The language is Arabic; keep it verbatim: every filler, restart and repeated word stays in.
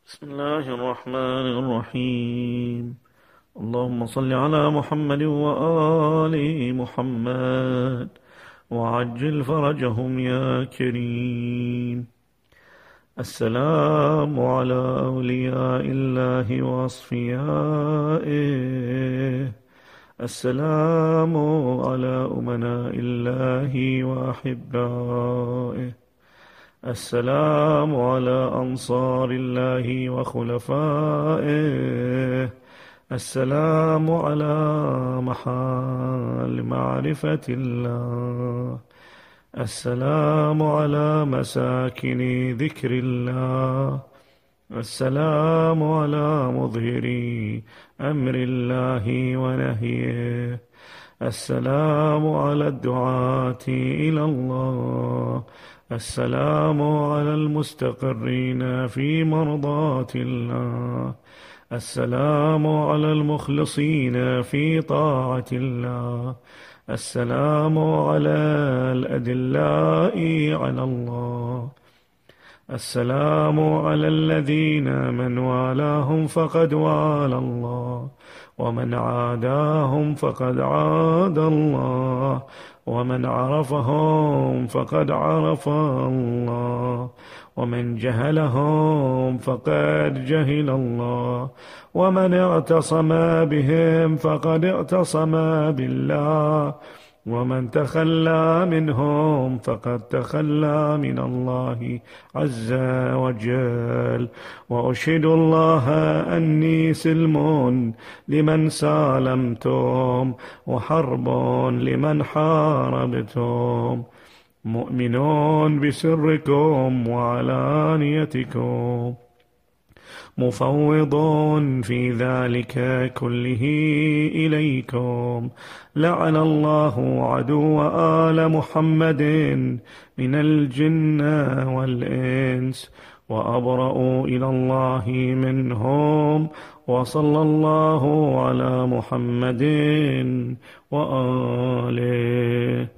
بسم الله الرحمن الرحيم. اللهم صل على محمد وآل محمد وعجل فرجهم يا كريم. السلام على أولياء الله وأصفيائه، السلام على أمناء الله وأحبائه، السلام على أنصار الله وخلفائه، السلام على محال معرفة الله، السلام على مساكن ذكر الله، السلام على مظهري أمر الله ونهيه، السلام على الدعاة إلى الله، السلام على المستقرين في مرضاة الله، السلام على المخلصين في طاعة الله، السلام على الأدلاء على الله، السلام على الذين من والاهم فقد والى الله، ومن عاداهم فقد عاد الله، ومن عرفهم فقد عرف الله، ومن جهلهم فقد جهل الله، ومن اعتصم بهم فقد اعتصم بالله، ومن تخلى منهم فقد تخلى من الله عز وجل. وأشهد الله أني سلم لمن سالمتم، وحرب لمن حاربتم، مؤمنون بسركم وعلانيتكم، مفوض في ذلك كله إليكم. لعن الله عدو آل محمد من الجن والإنس، وأبرأوا إلى الله منهم، وصلى الله على محمد وآله.